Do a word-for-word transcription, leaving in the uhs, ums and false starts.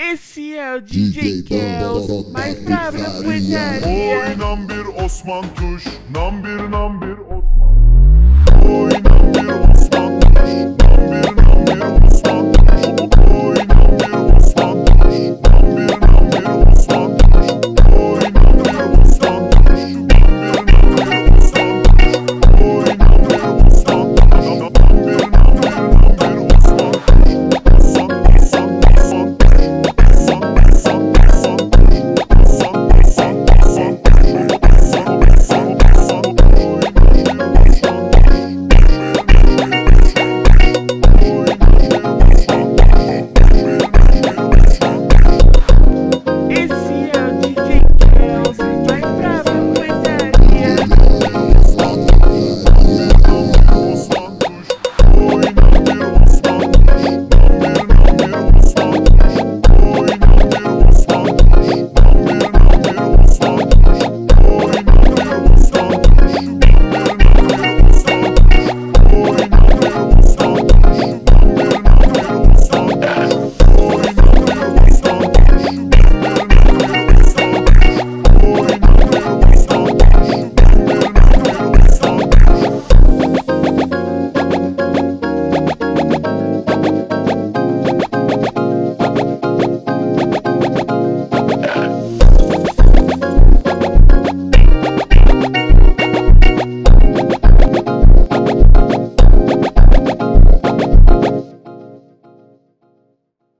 Esse é o D J Kels, mais bravo da putaria. Oy nam bir Osman Tuş, nam bir nam bir Osman. Oy nam bir Osman.